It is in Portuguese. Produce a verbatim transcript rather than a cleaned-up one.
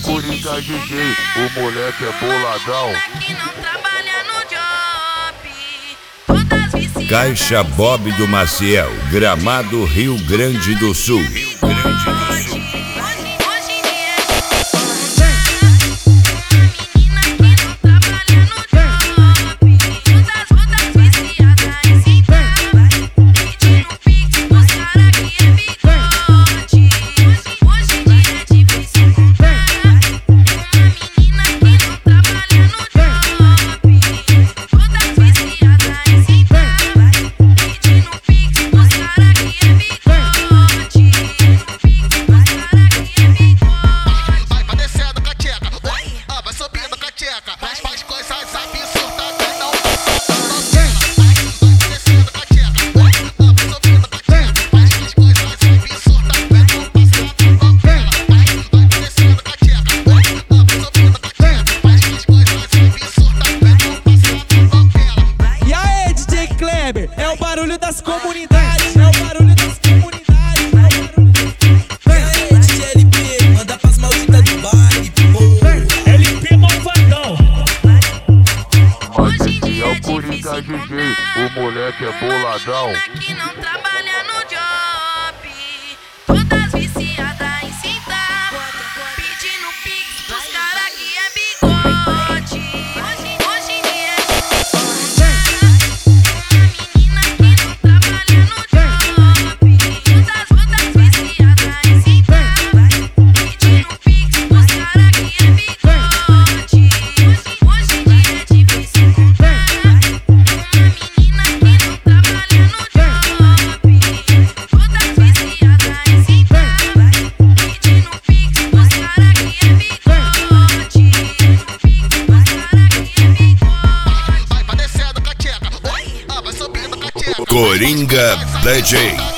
Coringa G G, o moleque é boladão. Caixa Bob do Maciel, Gramado, Rio Grande do Sul. Rio Grande do Sul. É o barulho das comunidades, é o barulho das comunidades. E aí, D J L P, manda pras malditas do baile, pô. L P malvadão. Mas esse é o Coringa G G, o moleque é boladão. Que não trabalha no job, todas viciadas em sentar, pedindo pix pros cara que é bigode. Hoje em dia Coringa D J.